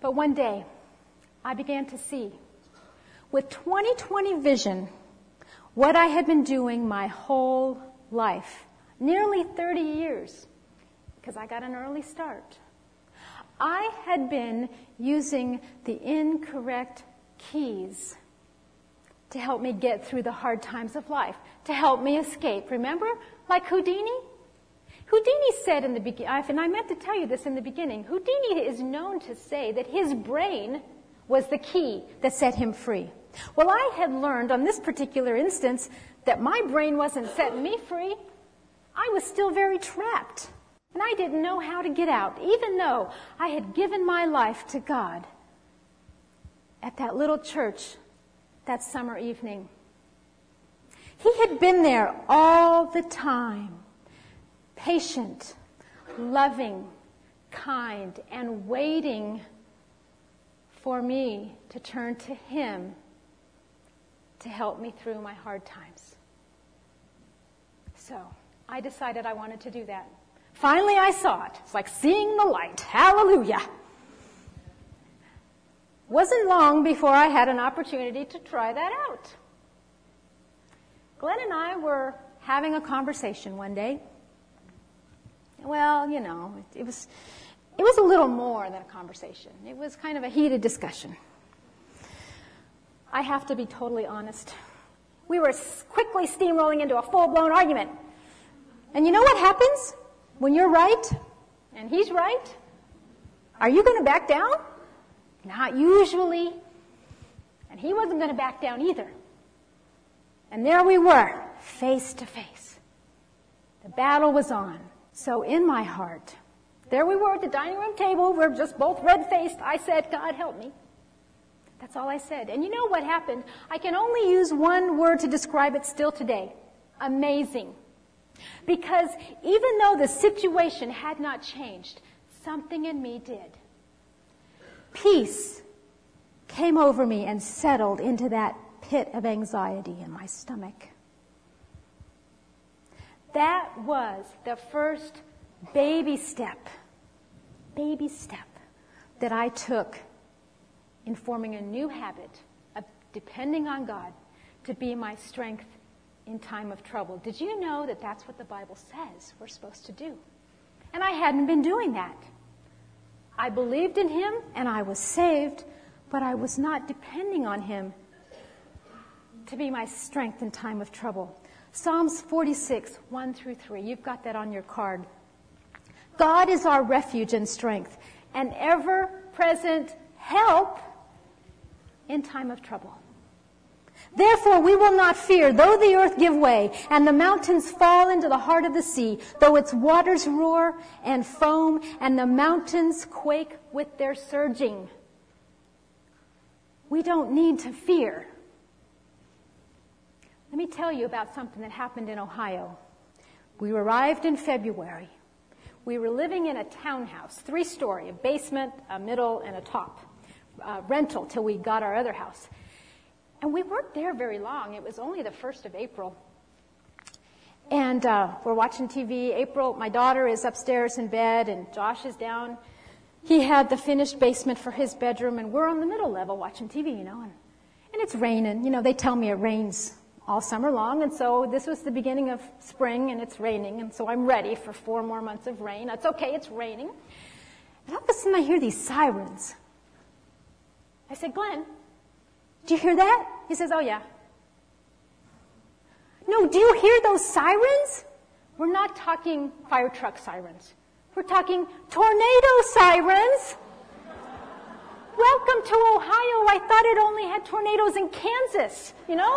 But one day, I began to see, with 20/20 vision, what I had been doing my whole life, nearly 30 years, because I got an early start. I had been using the incorrect keys to help me get through the hard times of life, to help me escape. Remember, like Houdini? Houdini said in the beginning, and I meant to tell you this in the beginning, Houdini is known to say that his brain was the key that set him free. Well, I had learned on this particular instance that my brain wasn't setting me free. I was still very trapped, and I didn't know how to get out, even though I had given my life to God at that little church that summer evening. He had been there all the time, patient, loving, kind, and waiting for me to turn to Him to help me through my hard times. So I decided I wanted to do that. Finally, I saw it. It's like seeing the light. Hallelujah. Wasn't long before I had an opportunity to try that out. Glenn and I were having a conversation one day. Well, it was a little more than a conversation. It was kind of a heated discussion. I have to be totally honest. We were quickly steamrolling into a full-blown argument. And you know what happens when you're right and he's right? Are you going to back down? Not usually. And he wasn't going to back down either. And there we were, face to face. The battle was on. So in my heart, there we were at the dining room table. We're just both red-faced. I said, God, help me. That's all I said. And you know what happened? I can only use one word to describe it still today. Amazing. Because even though the situation had not changed, something in me did. Peace came over me and settled into that pit of anxiety in my stomach. That was the first baby step that I took in forming a new habit of depending on God to be my strength in time of trouble. Did you know that that's what the Bible says we're supposed to do? And I hadn't been doing that. I believed in Him and I was saved, but I was not depending on Him to be my strength in time of trouble. Psalms 46, 1 through 3. You've got that on your card. God is our refuge and strength, and ever-present help in time of trouble. Therefore we will not fear, though the earth give way, and the mountains fall into the heart of the sea, though its waters roar and foam, and the mountains quake with their surging. We don't need to fear. Let me tell you about something that happened in Ohio. We arrived in February. We were living in a townhouse, 3-story, a basement, a middle, and a top, rental till we got our other house. And we weren't there very long. It was only the 1st of April. And we're watching TV. April, my daughter, is upstairs in bed, and Josh is down. He had the finished basement for his bedroom, and we're on the middle level watching TV, and it's raining. They tell me it rains all summer long, and so this was the beginning of spring, and it's raining, and so I'm ready for 4 more months of rain. That's okay, it's raining. And all of a sudden I hear these sirens. I said, Glenn, do you hear that? He says, oh yeah. No, do you hear those sirens? We're not talking fire truck sirens. We're talking tornado sirens. Welcome to Ohio. I thought it only had tornadoes in Kansas,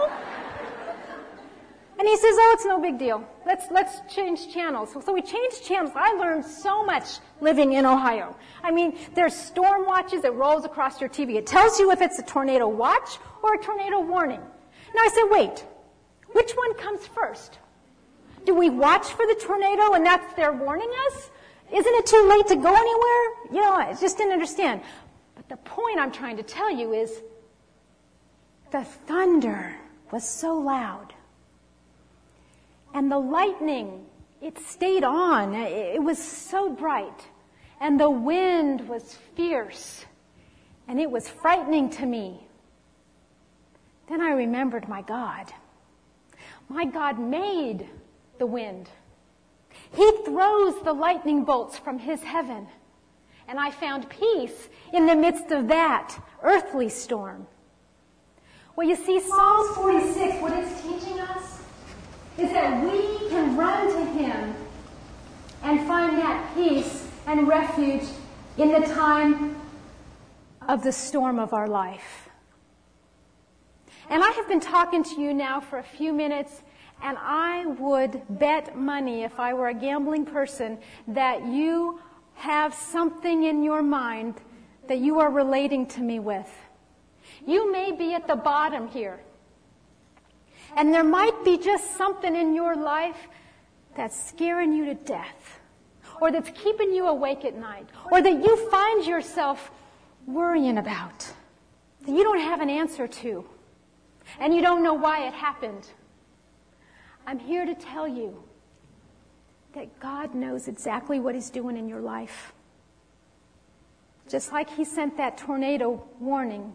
And he says, oh, it's no big deal. Let's change channels. So we changed channels. I learned so much living in Ohio. I mean, there's storm watches that rolls across your TV. It tells you if it's a tornado watch or a tornado warning. Now I said, wait, which one comes first? Do we watch for the tornado and that's their warning us? Isn't it too late to go anywhere? I just didn't understand. But the point I'm trying to tell you is the thunder was so loud. And the lightning, it stayed on. It was so bright. And the wind was fierce. and it was frightening to me. Then I remembered my God. My God made the wind. He throws the lightning bolts from his heaven. And I found peace in the midst of that earthly storm. Well, you see, Psalms 46, what it's teaching us is that we can run to him and find that peace and refuge in the time of the storm of our life. And I have been talking to you now for a few minutes, and I would bet money, if I were a gambling person, that you have something in your mind that you are relating to me with. You may be at the bottom here, and there might be just something in your life that's scaring you to death, or that's keeping you awake at night, or that you find yourself worrying about, that you don't have an answer to, and you don't know why it happened. I'm here to tell you that God knows exactly what he's doing in your life. Just like he sent that tornado warning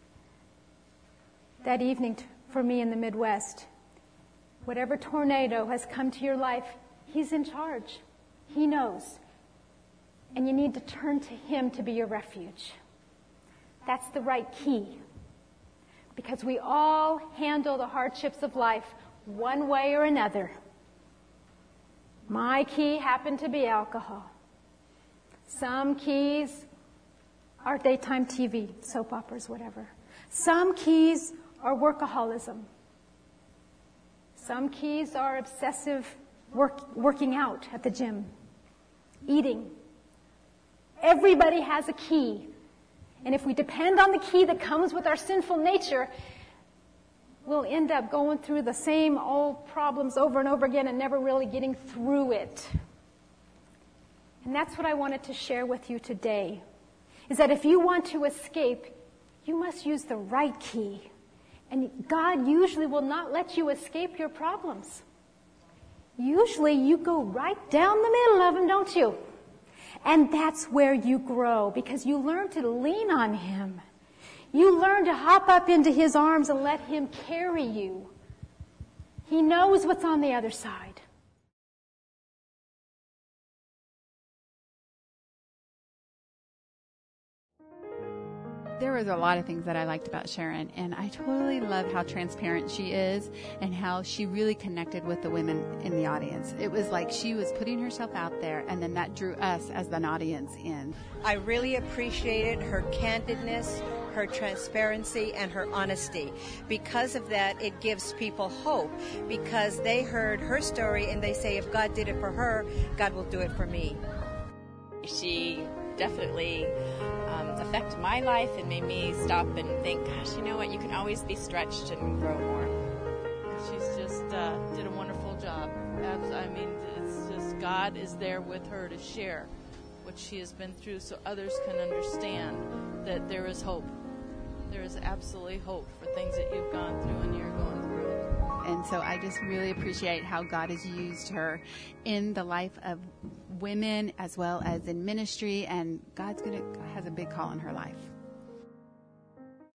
that evening for me in the Midwest. Whatever tornado has come to your life, he's in charge. He knows. And you need to turn to him to be your refuge. That's the right key. Because we all handle the hardships of life one way or another. My key happened to be alcohol. Some keys are daytime TV, soap operas, whatever. Some keys are workaholism. Some keys are obsessive working out at the gym, eating. Everybody has a key. And if we depend on the key that comes with our sinful nature, we'll end up going through the same old problems over and over again and never really getting through it. And that's what I wanted to share with you today, is that if you want to escape, you must use the right key. And God usually will not let you escape your problems. Usually you go right down the middle of them, don't you? And that's where you grow, because you learn to lean on him. You learn to hop up into his arms and let him carry you. He knows what's on the other side. There was a lot of things that I liked about Sharon, and I totally loved how transparent she is and how she really connected with the women in the audience. It was like she was putting herself out there, and then that drew us as an audience in. I really appreciated her candidness, her transparency, and her honesty. Because of that, it gives people hope, because they heard her story and they say, if God did it for her, God will do it for me. She definitely affected my life and made me stop and think, gosh, you know what, you can always be stretched and grow more. She's just did a wonderful job. I mean, it's just God is there with her to share what she has been through so others can understand that there is hope. There is absolutely hope for things that you've gone through and you're going through. And so I just really appreciate how God has used her in the life of women as well as in ministry, and God has a big call in her life.